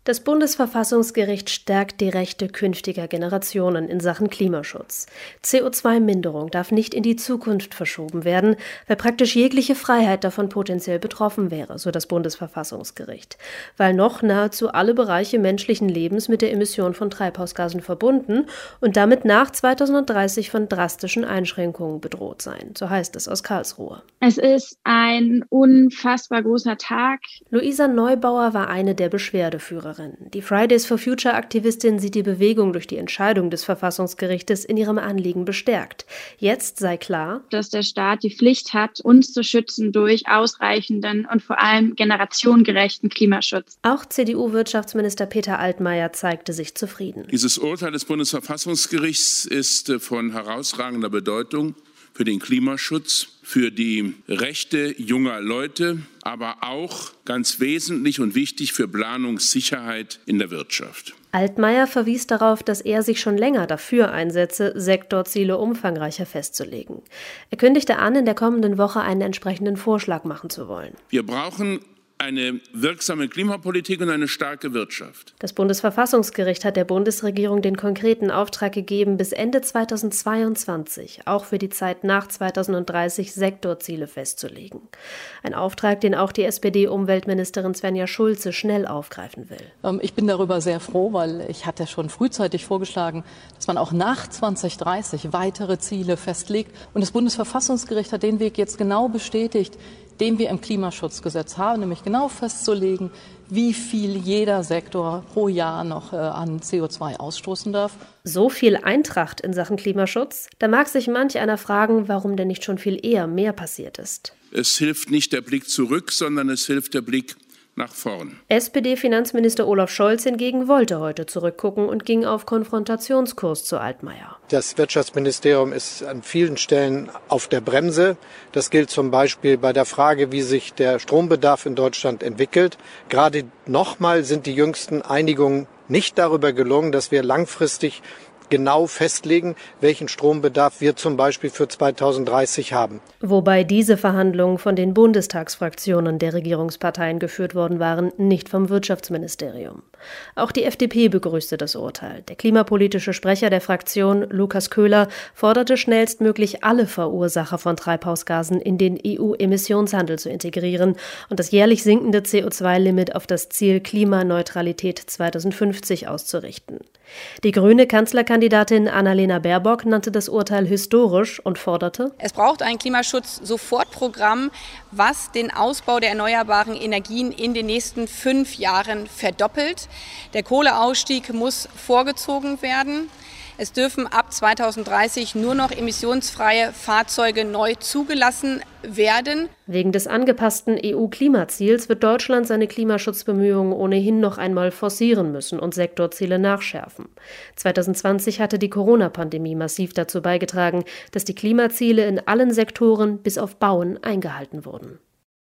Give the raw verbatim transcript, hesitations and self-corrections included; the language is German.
Das Bundesverfassungsgericht stärkt die Rechte künftiger Generationen in Sachen Klimaschutz. C O zwei Minderung darf nicht in die Zukunft verschoben werden, weil praktisch jegliche Freiheit davon potenziell betroffen wäre, so das Bundesverfassungsgericht. Weil noch nahezu alle Bereiche menschlichen Lebens mit der Emission von Treibhausgasen verbunden und damit nach zweitausenddreißig von drastischen Einschränkungen bedroht seien, so heißt es aus Karlsruhe. Es ist ein unfassbar großer Tag. Luisa Neubauer war eine der Beschwerdeführer. Die Fridays for Future-Aktivistin sieht die Bewegung durch die Entscheidung des Verfassungsgerichtes in ihrem Anliegen bestärkt. Jetzt sei klar, dass der Staat die Pflicht hat, uns zu schützen durch ausreichenden und vor allem generationengerechten Klimaschutz. Auch C D U-Wirtschaftsminister Peter Altmaier zeigte sich zufrieden. Dieses Urteil des Bundesverfassungsgerichts ist von herausragender Bedeutung für den Klimaschutz, für die Rechte junger Leute, aber auch ganz wesentlich und wichtig für Planungssicherheit in der Wirtschaft. Altmaier verwies darauf, dass er sich schon länger dafür einsetze, Sektorziele umfangreicher festzulegen. Er kündigte an, in der kommenden Woche einen entsprechenden Vorschlag machen zu wollen. Wir brauchen eine wirksame Klimapolitik und eine starke Wirtschaft. Das Bundesverfassungsgericht hat der Bundesregierung den konkreten Auftrag gegeben, bis Ende zweitausendzweiundzwanzig, auch für die Zeit nach zweitausenddreißig, Sektorziele festzulegen. Ein Auftrag, den auch die S P D-Umweltministerin Svenja Schulze schnell aufgreifen will. Ich bin darüber sehr froh, weil ich hatte schon frühzeitig vorgeschlagen, dass man auch nach zweitausenddreißig weitere Ziele festlegt. Und das Bundesverfassungsgericht hat den Weg jetzt genau bestätigt, den wir im Klimaschutzgesetz haben, nämlich genau festzulegen, wie viel jeder Sektor pro Jahr noch äh, an C O zwei ausstoßen darf. So viel Eintracht in Sachen Klimaschutz? Da mag sich manch einer fragen, warum denn nicht schon viel eher mehr passiert ist. Es hilft nicht der Blick zurück, sondern es hilft der Blick nach vorn. S P D-Finanzminister Olaf Scholz hingegen wollte heute zurückgucken und ging auf Konfrontationskurs zu Altmaier. Das Wirtschaftsministerium ist an vielen Stellen auf der Bremse. Das gilt zum Beispiel bei der Frage, wie sich der Strombedarf in Deutschland entwickelt. Gerade nochmal sind die jüngsten Einigungen nicht darüber gelungen, dass wir langfristig genau festlegen, welchen Strombedarf wir zum Beispiel für zweitausenddreißig haben. Wobei diese Verhandlungen von den Bundestagsfraktionen der Regierungsparteien geführt worden waren, nicht vom Wirtschaftsministerium. Auch die F D P begrüßte das Urteil. Der klimapolitische Sprecher der Fraktion, Lukas Köhler, forderte schnellstmöglich alle Verursacher von Treibhausgasen in den E U-Emissionshandel zu integrieren und das jährlich sinkende C O zwei Limit auf das Ziel Klimaneutralität zweitausendfünfzig auszurichten. Die grüne Kanzlerkandidatin Annalena Baerbock nannte das Urteil historisch und forderte: Es braucht ein Klimaschutz-Sofortprogramm, was den Ausbau der erneuerbaren Energien in den nächsten fünf Jahren verdoppelt. Der Kohleausstieg muss vorgezogen werden. Es dürfen ab zweitausenddreißig nur noch emissionsfreie Fahrzeuge neu zugelassen werden. Wegen des angepassten E U-Klimaziels wird Deutschland seine Klimaschutzbemühungen ohnehin noch einmal forcieren müssen und Sektorziele nachschärfen. zweitausendzwanzig hatte die Corona-Pandemie massiv dazu beigetragen, dass die Klimaziele in allen Sektoren bis auf Bauen eingehalten wurden.